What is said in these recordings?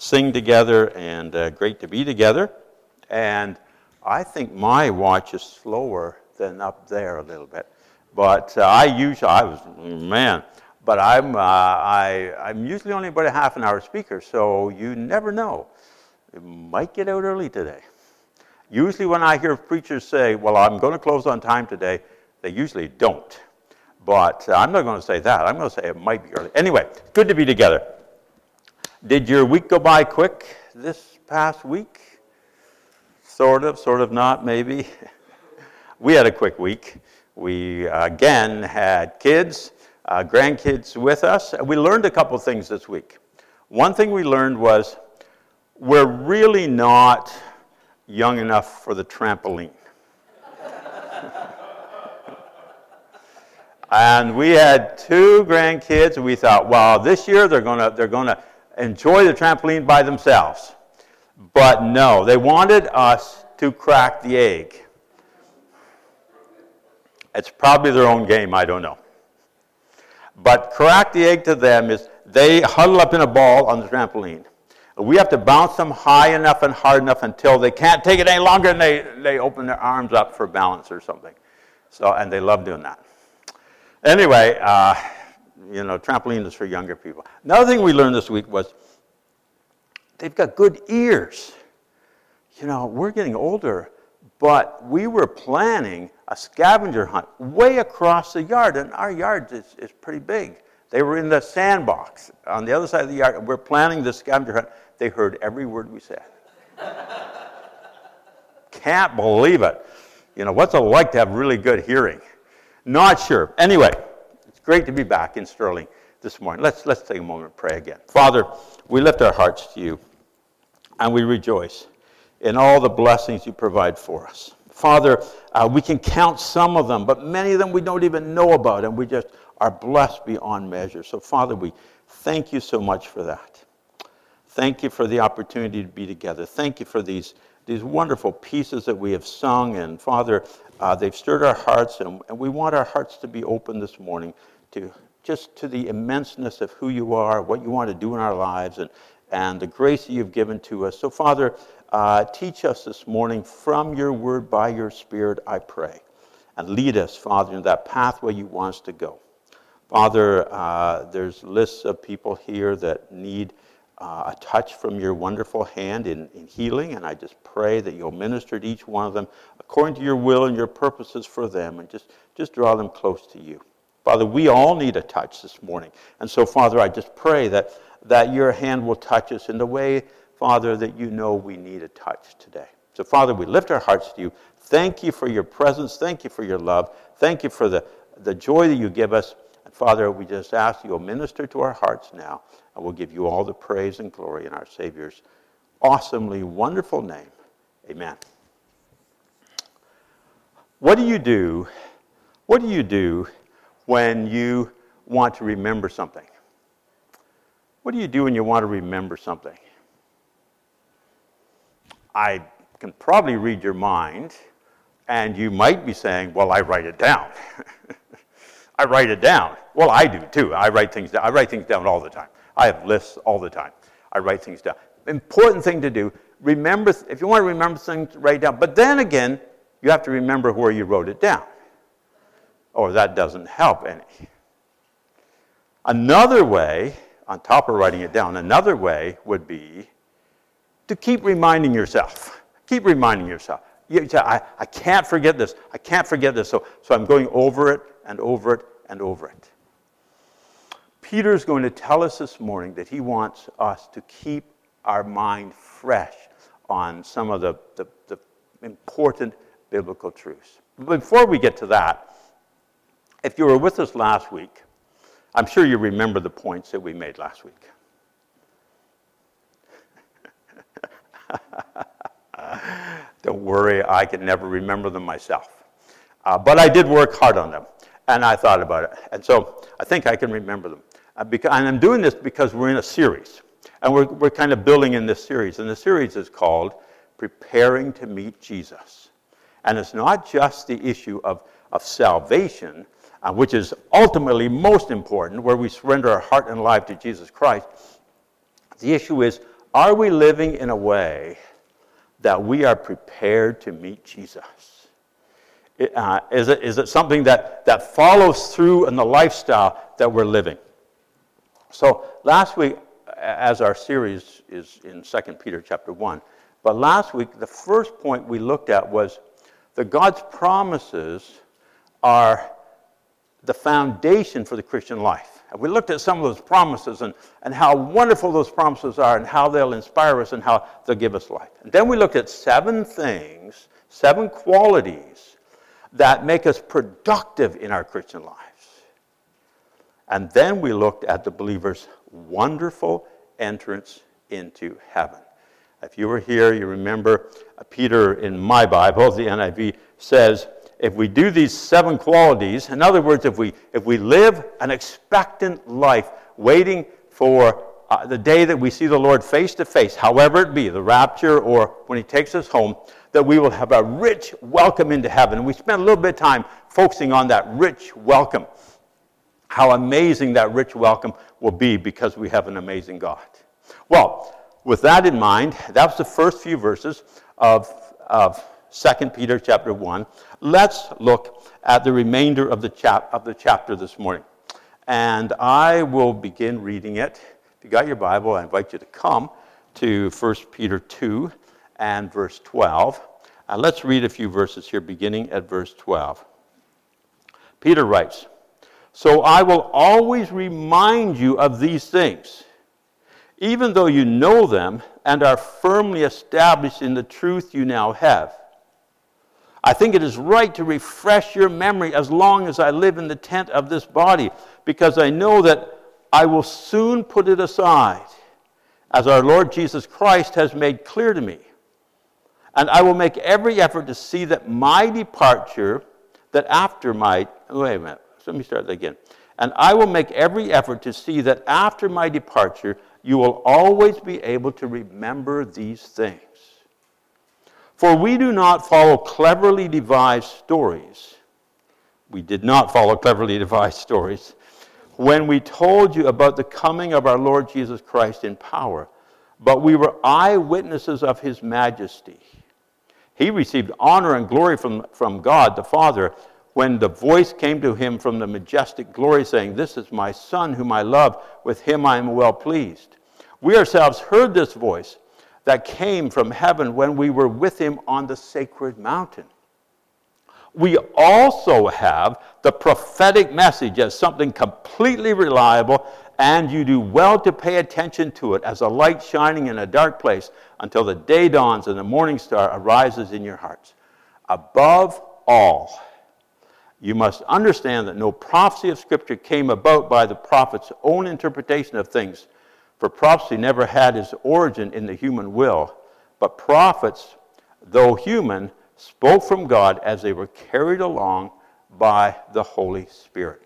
sing together, and great to be together. And I think my watch is slower than up there a little bit. But I'm usually only about a half an hour speaker, so you never know. It might get out early today. Usually when I hear preachers say, well, I'm going to close on time today, they usually don't. But I'm not going to say that. I'm going to say it might be early. Anyway, good to be together. Did your week go by quick this past week? Sort of not, maybe. We had a quick week. We, again, had kids, grandkids with us. We learned a couple things this week. One thing we learned was we're really not young enough for the trampoline. And we had 2 grandkids, and we thought, well, this year they're gonna enjoy the trampoline by themselves. But no, they wanted us to crack the egg. It's probably their own game, I don't know. But crack the egg to them is they huddle up in a ball on the trampoline. We have to bounce them high enough and hard enough until they can't take it any longer, and they open their arms up for balance or something. And they love doing that. Anyway, trampoline is for younger people. Another thing we learned this week was they've got good ears. We're getting older, but we were planning a scavenger hunt way across the yard, and our yard is pretty big. They were in the sandbox on the other side of the yard. We're planning the scavenger hunt. They heard every word we said. Can't believe it. What's it like to have really good hearing? Not sure. Anyway, it's great to be back in Sterling this morning. Let's take a moment and pray again. Father, we lift our hearts to you, and we rejoice in all the blessings you provide for us. Father, we can count some of them, but many of them we don't even know about, and we just are blessed beyond measure. So, Father, we thank you so much for that. Thank you for the opportunity to be together. Thank you for these wonderful pieces that we have sung, and Father, they've stirred our hearts, and we want our hearts to be open this morning to the immenseness of who you are, what you want to do in our lives, and the grace that you've given to us. So, Father, teach us this morning from your word by your Spirit, I pray, and lead us, Father, in that pathway you want us to go. Father, there's lists of people here that need a touch from your wonderful hand in healing, and I just pray that you'll minister to each one of them according to your will and your purposes for them, and just draw them close to you. Father, we all need a touch this morning, and so, Father, I just pray that your hand will touch us in the way, Father, that you know we need a touch today. So, Father, we lift our hearts to you. Thank you for your presence. Thank you for your love. Thank you for the joy that you give us. And, Father, we just ask you'll minister to our hearts now, and we'll give you all the praise and glory in our Savior's awesomely wonderful name. Amen. What do you do when you want to remember something? What do you do when you want to remember something? I can probably read your mind, and you might be saying, well, I write it down. I write it down. Well, I do too. I write things down. I write things down all the time. I have lists all the time. I write things down. Important thing to do, remember, if you want to remember things, write it down. But then again, you have to remember where you wrote it down. Or that doesn't help any. Another way, on top of writing it down, another way would be to keep reminding yourself. Keep reminding yourself. You say, I can't forget this. I can't forget this. So I'm going over it and over it and over it. Peter's going to tell us this morning that he wants us to keep our mind fresh on some of the important biblical truths. Before we get to that, if you were with us last week, I'm sure you remember the points that we made last week. Don't worry, I can never remember them myself. But I did work hard on them, and I thought about it. And so I think I can remember them. And I'm doing this because we're in a series, and we're kind of building in this series. And the series is called Preparing to Meet Jesus. And it's not just the issue of salvation, which is ultimately most important, where we surrender our heart and life to Jesus Christ. The issue is Are we living in a way that we are prepared to meet Jesus? Is it something that follows through in the lifestyle that we're living? So last week, as our series is in 2 Peter chapter 1, but last week the first point we looked at was that God's promises are the foundation for the Christian life. And we looked at some of those promises and how wonderful those promises are and how they'll inspire us and how they'll give us life. And then we looked at 7 things, 7 qualities that make us productive in our Christian lives. And then we looked at the believer's wonderful entrance into heaven. If you were here, you remember Peter in my Bible, the NIV, says, if we do these 7 qualities, in other words, if we live an expectant life, waiting for the day that we see the Lord face to face, however it be, the rapture or when he takes us home, that we will have a rich welcome into heaven. And we spent a little bit of time focusing on that rich welcome, how amazing that rich welcome will be because we have an amazing God. Well, with that in mind, that was the first few verses of 2 Peter chapter 1. Let's look at the remainder of the chapter this morning. And I will begin reading it. If you got your Bible, I invite you to come to 1 Peter 2 and verse 12. Let's read a few verses here, beginning at verse 12. Peter writes, "So I will always remind you of these things, even though you know them and are firmly established in the truth you now have. I think it is right to refresh your memory as long as I live in the tent of this body, because I know that I will soon put it aside, as our Lord Jesus Christ has made clear to me. And I will make every effort to see that my departure, that after my, wait a minute, let me start that again. And I will make every effort to see that after my departure, you will always be able to remember these things. For we do not follow cleverly devised stories. We did not follow cleverly devised stories when we told you about the coming of our Lord Jesus Christ in power, but we were eyewitnesses of his majesty. He received honor and glory from God the Father when the voice came to him from the majestic glory saying, 'This is my Son whom I love, with him I am well pleased.' We ourselves heard this voice that came from heaven when we were with him on the sacred mountain. We also have the prophetic message as something completely reliable, and you do well to pay attention to it as a light shining in a dark place until the day dawns and the morning star arises in your hearts. Above all, you must understand that no prophecy of Scripture came about by the prophet's own interpretation of things, for prophecy never had its origin in the human will, but prophets, though human, spoke from God as they were carried along by the Holy Spirit."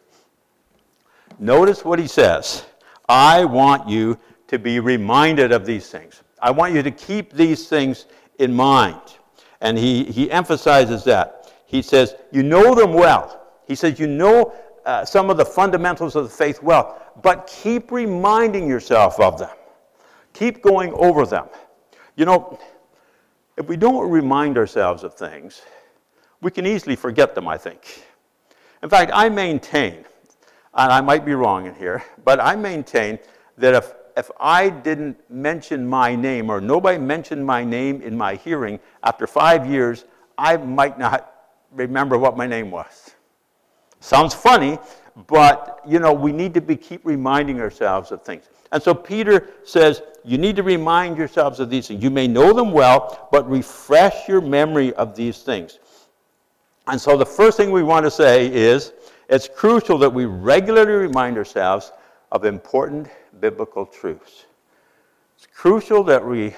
Notice what he says. I want you to be reminded of these things. I want you to keep these things in mind. And he emphasizes that. He says, you know them well. He says, you know some of the fundamentals of the faith well, but keep reminding yourself of them. Keep going over them. You know, if we don't remind ourselves of things, we can easily forget them, I think. In fact, I maintain, and I might be wrong in here, but I maintain that if I didn't mention my name or nobody mentioned my name in my hearing, after 5 years, I might not remember what my name was. Sounds funny, but, you know, we need to keep reminding ourselves of things. And so Peter says, you need to remind yourselves of these things. You may know them well, but refresh your memory of these things. And so the first thing we want to say is, it's crucial that we regularly remind ourselves of important biblical truths. It's crucial that we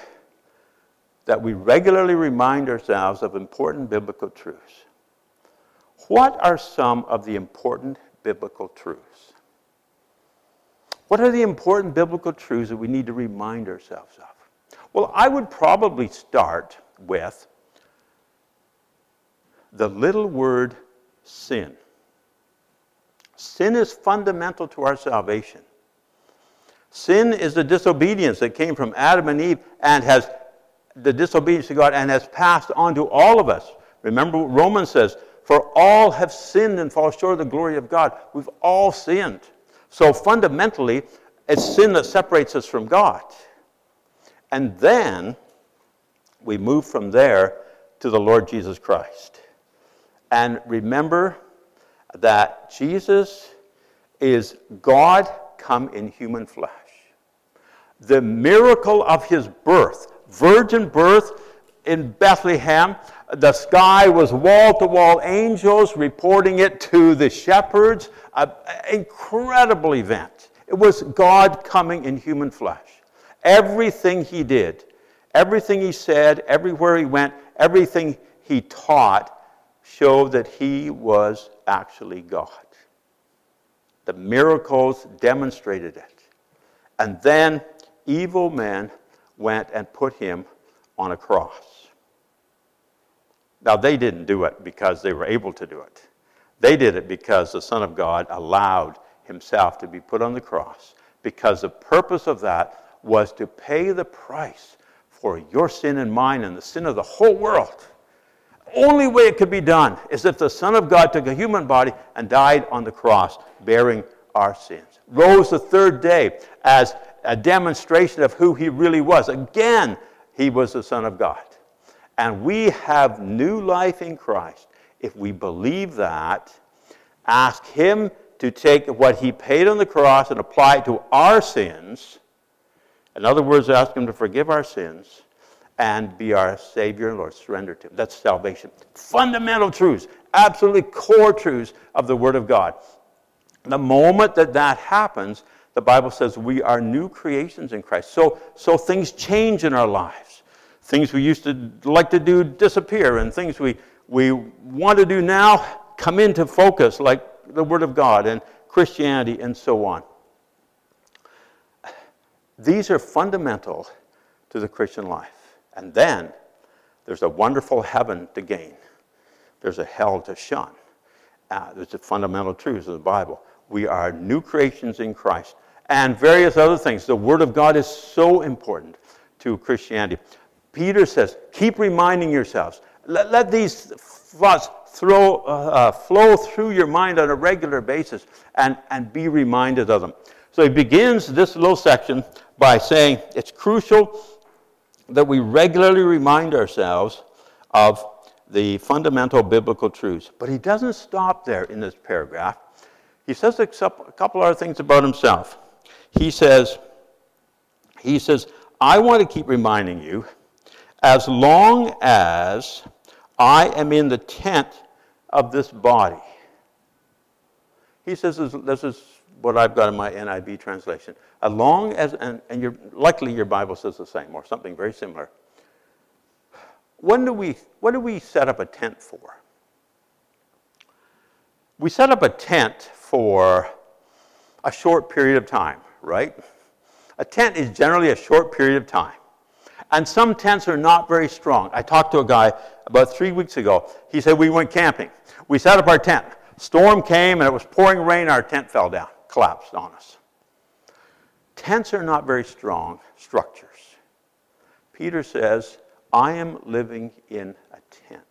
regularly remind ourselves of important biblical truths. What are some of the important biblical truths? What are the important biblical truths that we need to remind ourselves of? Well, I would probably start with the little word sin. Sin is fundamental to our salvation. Sin is the disobedience that came from Adam and Eve and has the disobedience to God and has passed on to all of us. Remember what Romans says, for all have sinned and fall short of the glory of God. We've all sinned. So fundamentally, it's sin that separates us from God. And then we move from there to the Lord Jesus Christ. And remember that Jesus is God come in human flesh. The miracle of his birth, virgin birth in Bethlehem, the sky was wall-to-wall angels reporting it to the shepherds. An incredible event. It was God coming in human flesh. Everything he did, everything he said, everywhere he went, everything he taught showed that he was actually God. The miracles demonstrated it. And then evil men went and put him on a cross. Now, they didn't do it because they were able to do it. They did it because the Son of God allowed himself to be put on the cross, because the purpose of that was to pay the price for your sin and mine and the sin of the whole world. The only way it could be done is if the Son of God took a human body and died on the cross, bearing our sins. Rose the third day as a demonstration of who he really was. Again, he was the Son of God. And we have new life in Christ. If we believe that, ask him to take what he paid on the cross and apply it to our sins. In other words, ask him to forgive our sins and be our Savior and Lord. Surrender to him. That's salvation. Fundamental truths, absolutely core truths of the Word of God. The moment that happens, the Bible says we are new creations in Christ. So things change in our lives. Things we used to like to do disappear, and things we want to do now come into focus, like the Word of God and Christianity and so on. These are fundamental to the Christian life. And then there's a wonderful heaven to gain. There's a hell to shun. There's the fundamental truths of the Bible. We are new creations in Christ. And various other things. The Word of God is so important to Christianity. Peter says, keep reminding yourselves. Let these thoughts flow through your mind on a regular basis and be reminded of them. So he begins this little section by saying it's crucial that we regularly remind ourselves of the fundamental biblical truths. But he doesn't stop there in this paragraph. He says a couple other things about himself. He says, I want to keep reminding you, as long as I am in the tent of this body. He says, this is what I've got in my NIV translation. As long as, and likely your Bible says the same, or something very similar. What do we set up a tent for? We set up a tent for a short period of time, right? A tent is generally a short period of time. And some tents are not very strong. I talked to a guy about 3 weeks ago. He said, we went camping. We set up our tent. Storm came and it was pouring rain. Our tent fell down, collapsed on us. Tents are not very strong structures. Peter says, I am living in a tent.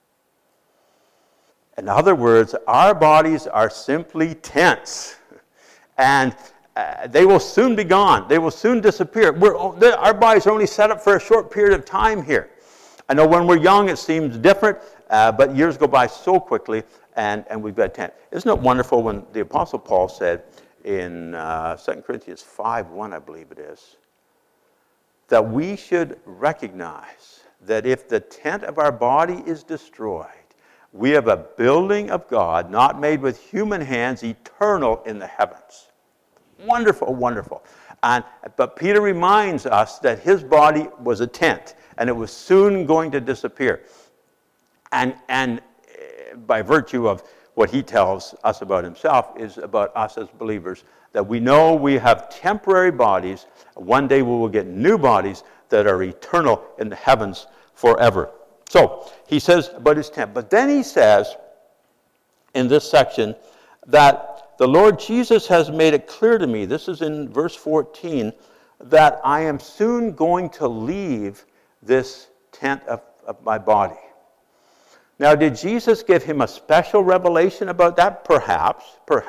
In other words, our bodies are simply tents. And they will soon be gone. They will soon disappear. Our bodies are only set up for a short period of time here. I know when we're young it seems different, but years go by so quickly, and we've got a tent. Isn't it wonderful when the Apostle Paul said in 2 Corinthians 5:1, I believe it is, that we should recognize that if the tent of our body is destroyed, we have a building of God, not made with human hands, eternal in the heavens. Wonderful, wonderful. But Peter reminds us that his body was a tent, and it was soon going to disappear. And by virtue of what he tells us about himself is about us as believers, that we know we have temporary bodies. One day we will get new bodies that are eternal in the heavens forever. So he says about his tent. But then he says in this section that the Lord Jesus has made it clear to me, this is in verse 14, that I am soon going to leave this tent of my body. Now, did Jesus give him a special revelation about that? Perhaps.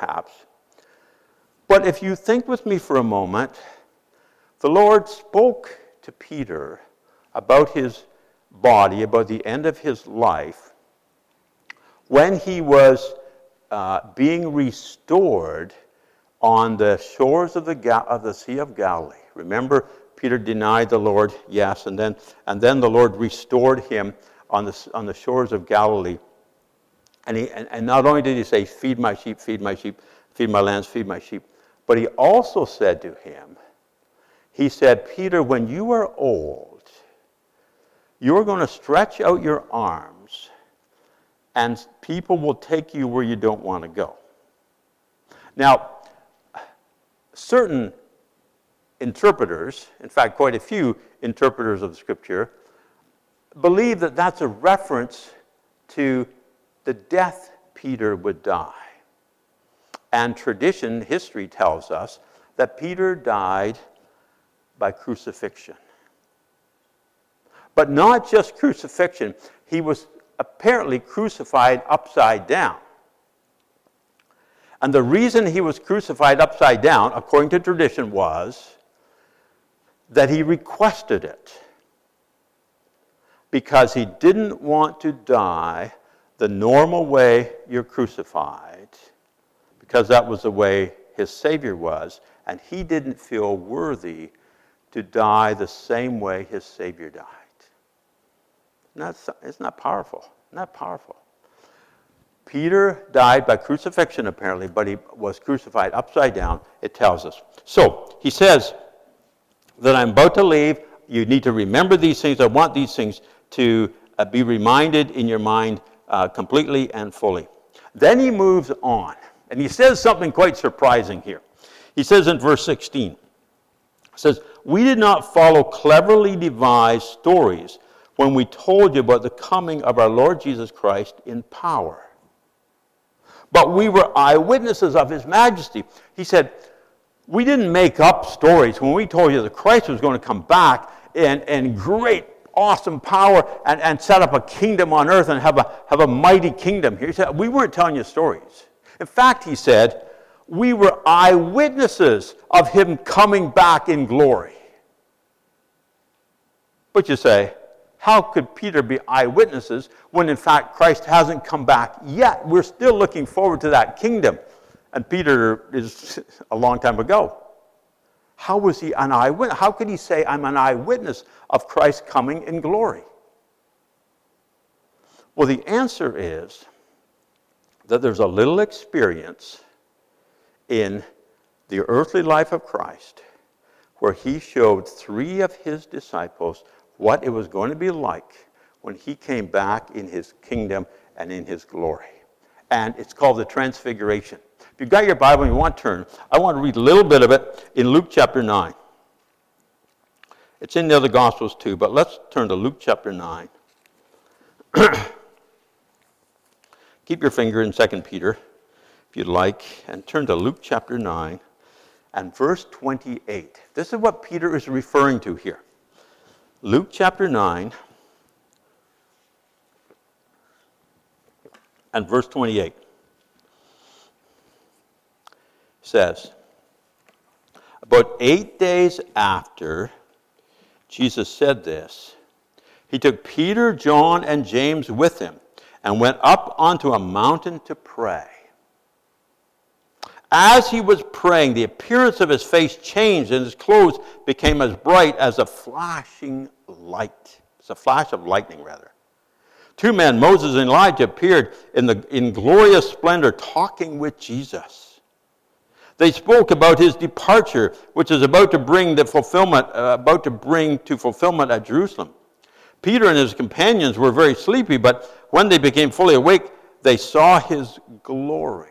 But if you think with me for a moment, the Lord spoke to Peter about his body, about the end of his life, when he was being restored on the shores of the Sea of Galilee. Remember, Peter denied the Lord, yes, and then the Lord restored him on the shores of Galilee. And not only did he say, feed my sheep, feed my sheep, feed my lambs, feed my sheep, but he also said to him, he said, Peter, when you are old, you're going to stretch out your arms, and people will take you where you don't want to go. Now, certain interpreters, in fact, quite a few interpreters of the Scripture, believe that that's a reference to the death Peter would die. And tradition, history tells us that Peter died by crucifixion. But not just crucifixion, he was apparently crucified upside down. And the reason he was crucified upside down, according to tradition, was that he requested it, because he didn't want to die the normal way you're crucified, because that was the way his Savior was, and he didn't feel worthy to die the same way his Savior died. It's not powerful. Not powerful. Peter died by crucifixion, apparently, but he was crucified upside down, it tells us. So, he says that I'm about to leave. You need to remember these things. I want these things to be reminded in your mind completely and fully. Then he moves on, and he says something quite surprising here. He says in verse 16, he says, we did not follow cleverly devised stories when we told you about the coming of our Lord Jesus Christ in power, but we were eyewitnesses of his majesty. He said, we didn't make up stories when we told you that Christ was going to come back in great, awesome power and set up a kingdom on earth and have a mighty kingdom. He said, we weren't telling you stories. In fact, he said, we were eyewitnesses of him coming back in glory. But you say, how could Peter be eyewitnesses when in fact Christ hasn't come back yet? We're still looking forward to that kingdom. And Peter is a long time ago. How was he an eyewitness? How could he say, I'm an eyewitness of Christ coming in glory? Well, the answer is that there's a little experience in the earthly life of Christ where he showed 3 of his disciples what it was going to be like when he came back in his kingdom and in his glory. And it's called the Transfiguration. If you've got your Bible and you want to turn, I want to read a little bit of it in Luke chapter 9. It's in the other Gospels too, but let's turn to Luke chapter 9. Keep your finger in 2 Peter, if you'd like, and turn to Luke chapter 9 and verse 28. This is what Peter is referring to here. Luke chapter 9 and verse 28 says, about 8 days after Jesus said this, he took Peter, John, and James with him and went up onto a mountain to pray. As he was praying, the appearance of his face changed and his clothes became as bright as a flashing light. It's a flash of lightning, rather. 2 men, Moses and Elijah, appeared in glorious splendor talking with Jesus. They spoke about his departure, which is about to bring to fulfillment at Jerusalem. Peter and his companions were very sleepy, but when they became fully awake, they saw his glory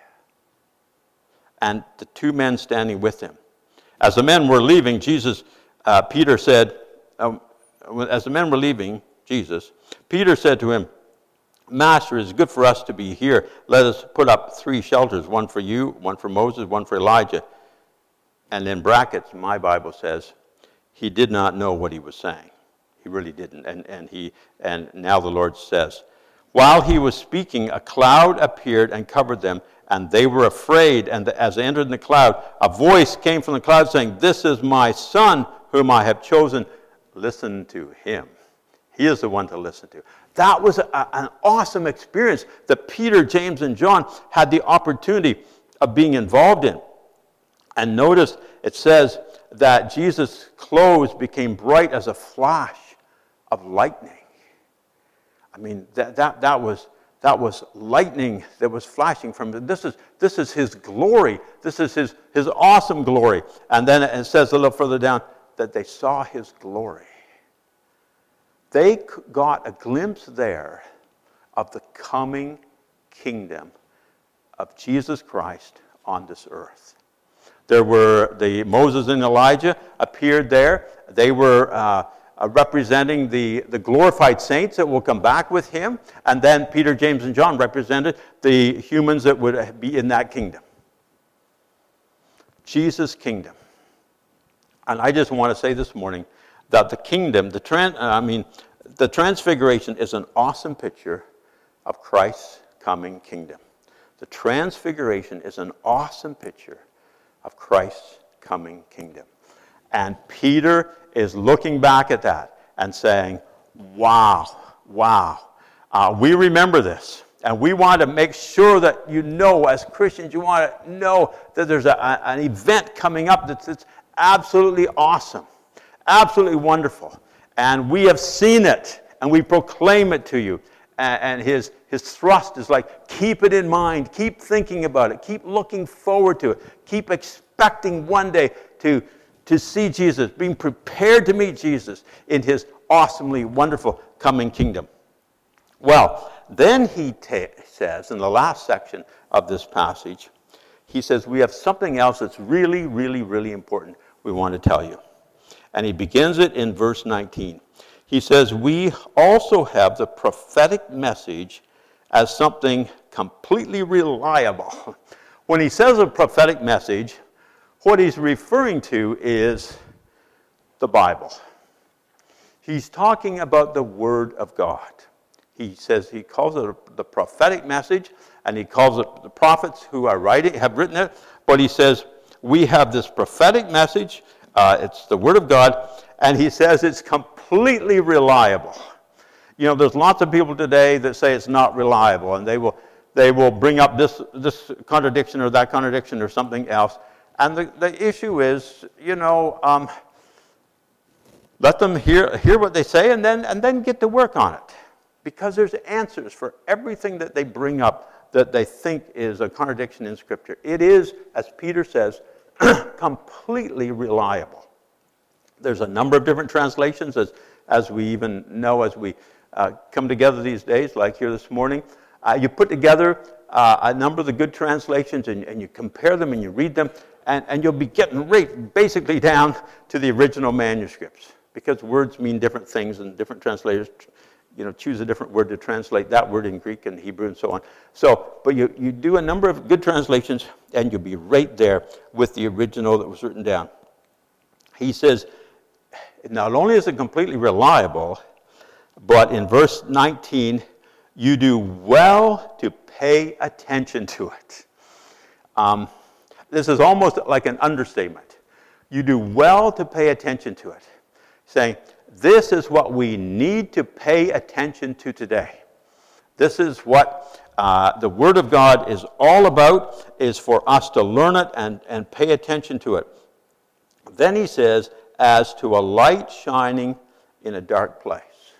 and the 2 men standing with him. As the men were leaving, Peter said to him, Master, it's good for us to be here. Let us put up 3 shelters, one for you, one for Moses, one for Elijah. And in brackets, my Bible says, he did not know what he was saying. He really didn't. And now the Lord says, while he was speaking, a cloud appeared and covered them, and they were afraid. And as they entered in the cloud, a voice came from the cloud saying, this is my son whom I have chosen. Listen to him. He is the one to listen to. That was an awesome experience that Peter, James, and John had the opportunity of being involved in. And notice it says that Jesus' clothes became bright as a flash of lightning. I mean, that was lightning that was flashing from him. This is his glory. This is his awesome glory. And then it says a little further down that they saw his glory. They got a glimpse there of the coming kingdom of Jesus Christ on this earth. There were Moses and Elijah appeared there. They were representing the glorified saints that will come back with him. And then Peter, James, and John represented the humans that would be in that kingdom. Jesus' kingdom. And I just want to say this morning that the kingdom, the transfiguration is an awesome picture of Christ's coming kingdom. The transfiguration is an awesome picture of Christ's coming kingdom. And Peter is looking back at that and saying, wow. We remember this. And we want to make sure that as Christians, you want to know that there's an event coming up that's absolutely awesome, absolutely wonderful. And we have seen it, and we proclaim it to you. And his thrust is like, keep it in mind, keep thinking about it, keep looking forward to it, keep expecting one day to see Jesus, being prepared to meet Jesus in his awesomely wonderful coming kingdom. Well, then he says in the last section of this passage, he says, we have something else that's really, really, really important we want to tell you. And he begins it in verse 19. He says, we also have the prophetic message as something completely reliable. When he says a prophetic message, what he's referring to is the Bible. He's talking about the Word of God. He says he calls it the prophetic message, and he calls it the prophets who have written it. But he says we have this prophetic message. It's the Word of God, and he says it's completely reliable. You know, there's lots of people today that say it's not reliable, and they will bring up this contradiction or that contradiction or something else. And the issue is, let them hear what they say and then get to work on it. Because there's answers for everything that they bring up that they think is a contradiction in Scripture. It is, as Peter says, completely reliable. There's a number of different translations, as we even know as we come together these days, like here this morning. You put together a number of the good translations and you compare them and you read them, and you'll be getting right basically down to the original manuscripts, because words mean different things and different translators choose a different word to translate that word in Greek and Hebrew and so on. But you do a number of good translations, and you'll be right there with the original that was written down. He says, not only is it completely reliable, but in verse 19, you do well to pay attention to it. This is almost like an understatement. You do well to pay attention to it, saying, this is what we need to pay attention to today. This is what the Word of God is all about, is for us to learn it and pay attention to it. Then he says, as to a light shining in a dark place.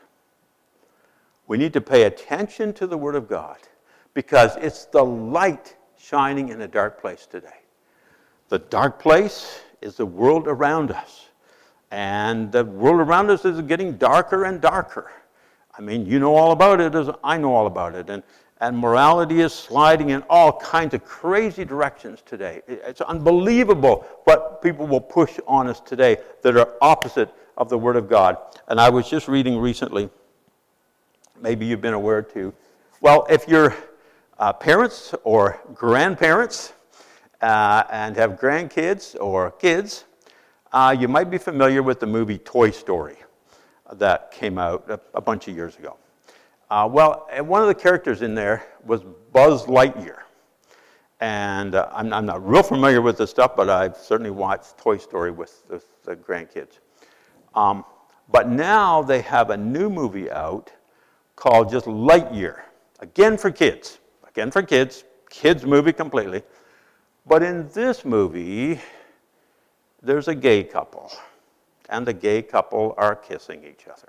We need to pay attention to the Word of God because it's the light shining in a dark place today. The dark place is the world around us. And the world around us is getting darker and darker. I mean, you know all about it as I know all about it. And morality is sliding in all kinds of crazy directions today. It's unbelievable what people will push on us today that are opposite of the Word of God. And I was just reading recently, maybe you've been aware too, Well, if you're parents or grandparents and have grandkids or kids, you might be familiar with the movie Toy Story that came out a bunch of years ago. Well, one of the characters in there was Buzz Lightyear. And I'm not real familiar with this stuff, but I've certainly watched Toy Story with the grandkids. But now they have a new movie out called just Lightyear. Again for kids. Kids movie completely. But in this movie, there's a gay couple. And the gay couple are kissing each other.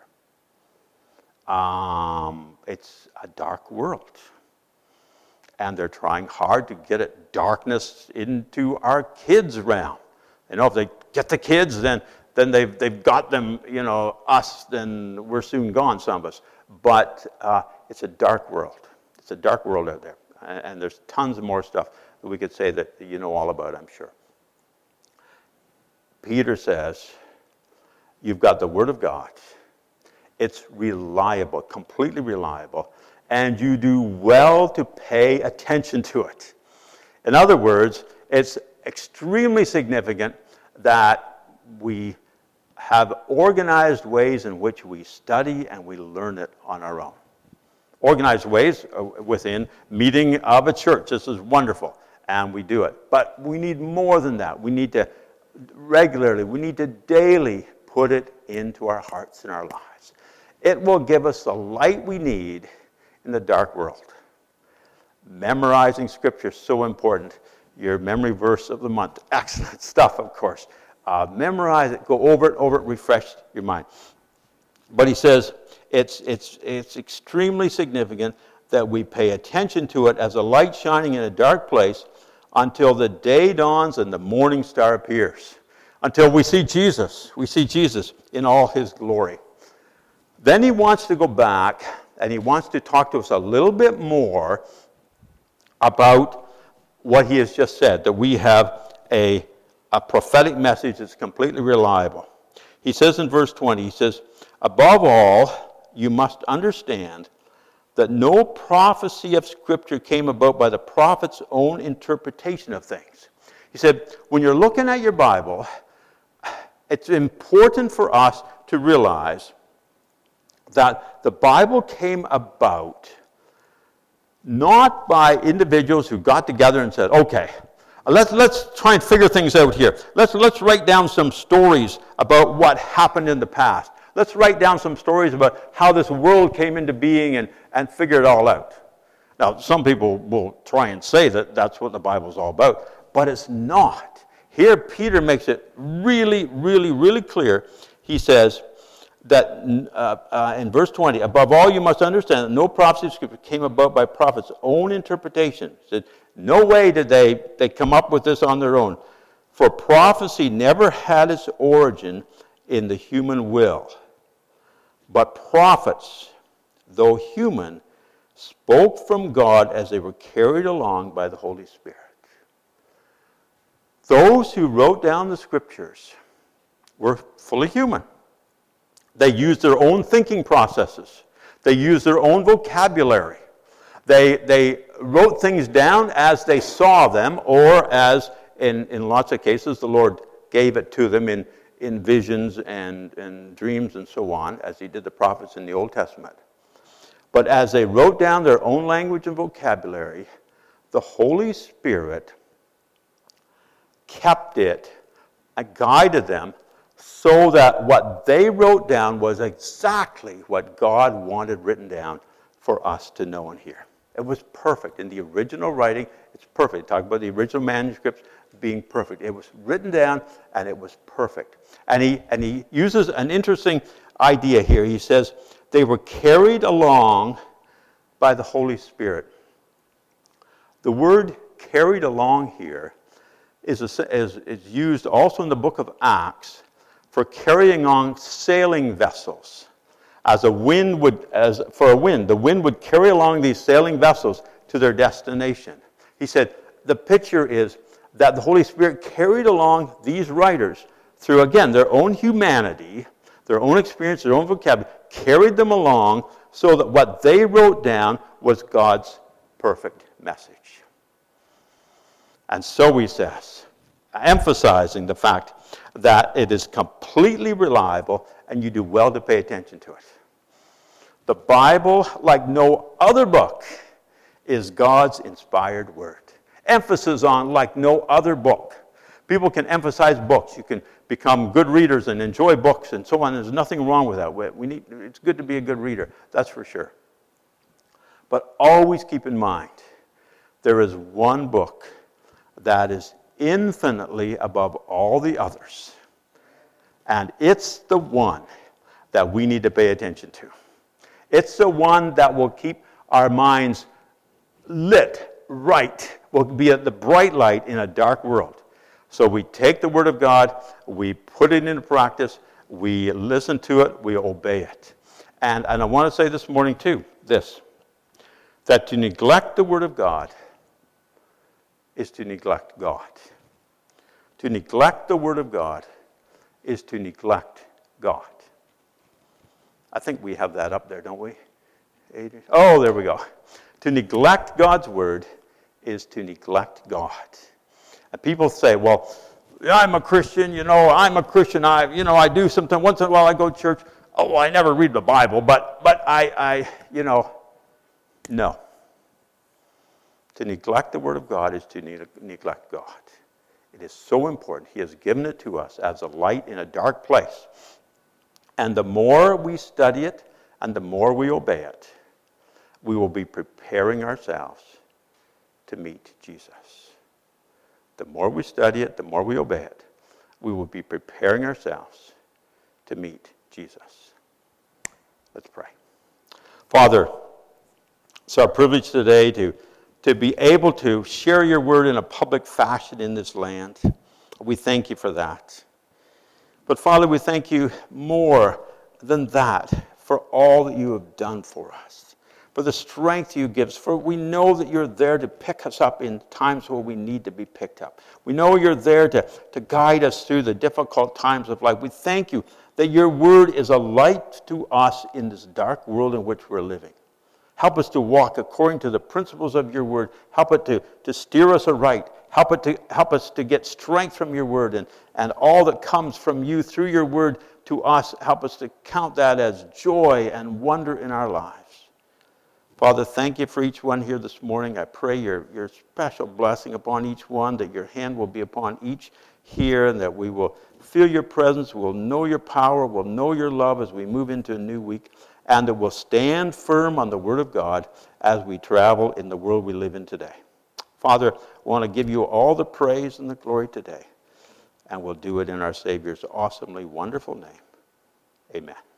It's a dark world. And they're trying hard to get darkness into our kids' realm. You know, if they get the kids, then they've got them, us, then we're soon gone, some of us. But it's a dark world. It's a dark world out there. And there's tons of more stuff that we could say that you know all about, I'm sure. Peter says, you've got the Word of God. It's reliable, completely reliable. And you do well to pay attention to it. In other words, it's extremely significant that we have organized ways in which we study and we learn it on our own. Organized ways within meeting of a church. This is wonderful, and we do it. But we need more than that. We need to regularly, we need to daily put it into our hearts and our lives. It will give us the light we need in the dark world. Memorizing Scripture is so important. Your memory verse of the month. Excellent stuff, of course. Memorize it, go over it, refresh your mind. But he says it's extremely significant that we pay attention to it as a light shining in a dark place until the day dawns and the morning star appears. Until we see Jesus. We see Jesus in all his glory. Then he wants to go back and he wants to talk to us a little bit more about what he has just said, that we have a prophetic message that's completely reliable. He says in verse 20, he says, above all, you must understand that no prophecy of Scripture came about by the prophet's own interpretation of things. He said, when you're looking at your Bible, it's important for us to realize that the Bible came about not by individuals who got together and said, okay, let's try and figure things out here. Let's write down some stories about what happened in the past. Let's write down some stories about how this world came into being and figure it all out. Now, some people will try and say that that's what the Bible's all about, but it's not. Here, Peter makes it really, really, really clear. He says that in verse 20, above all, you must understand that no prophecy of Scripture came about by prophets' own interpretation. He said, no way did they come up with this on their own. For prophecy never had its origin in the human will. But prophets, though human, spoke from God as they were carried along by the Holy Spirit. Those who wrote down the Scriptures were fully human. They used their own thinking processes. They used their own vocabulary. They wrote things down as they saw them, or as, in lots of cases, the Lord gave it to them in visions and dreams and so on, as he did the prophets in the Old Testament. But as they wrote down their own language and vocabulary, the Holy Spirit kept it and guided them so that what they wrote down was exactly what God wanted written down for us to know and hear. It was perfect. In the original writing, it's perfect. Talk about the original manuscripts being perfect. It was written down, and it was perfect. And he uses an interesting idea here. He says, they were carried along by the Holy Spirit. The word carried along here is used also in the book of Acts for carrying on sailing vessels. The wind would carry along these sailing vessels to their destination. He said, the picture is that the Holy Spirit carried along these writers through, again, their own humanity, their own experience, their own vocabulary, carried them along so that what they wrote down was God's perfect message. And so he says, emphasizing the fact that it is completely reliable and you do well to pay attention to it. The Bible, like no other book, is God's inspired word. Emphasis on like no other book. People can emphasize books. You can become good readers and enjoy books and so on. There's nothing wrong with that. It's good to be a good reader, that's for sure. But always keep in mind, there is one book that is infinitely above all the others. And it's the one that we need to pay attention to. It's the one that will keep our minds lit, right, will be the bright light in a dark world. So we take the Word of God, we put it into practice, we listen to it, we obey it. And I want to say this morning too, that to neglect the Word of God is to neglect God. To neglect the Word of God is to neglect God. I think we have that up there, don't we? Adrian? Oh, there we go. To neglect God's Word is to neglect God. And people say, well, I'm a Christian, I'm a Christian, I do something, once in a while I go to church. Oh, well, I never read the Bible, but I no. To neglect the Word of God is to neglect God. It is so important. He has given it to us as a light in a dark place. And the more we study it and the more we obey it, we will be preparing ourselves to meet Jesus. The more we study it, the more we obey it, we will be preparing ourselves to meet Jesus. Let's pray. Father, it's our privilege today to be able to share your word in a public fashion in this land. We thank you for that. But Father, we thank you more than that for all that you have done for us, for the strength you give us, for we know that you're there to pick us up in times where we need to be picked up. We know you're there to guide us through the difficult times of life. We thank you that your word is a light to us in this dark world in which we're living. Help us to walk according to the principles of your word. Help it to steer us aright. Help us to get strength from your word and all that comes from you through your word to us. Help us to count that as joy and wonder in our lives. Father, thank you for each one here this morning. I pray your special blessing upon each one, that your hand will be upon each here, and that we will feel your presence, we'll know your power, we'll know your love as we move into a new week, and that we'll stand firm on the Word of God as we travel in the world we live in today. Father, I want to give you all the praise and the glory today, and we'll do it in our Savior's awesomely wonderful name. Amen.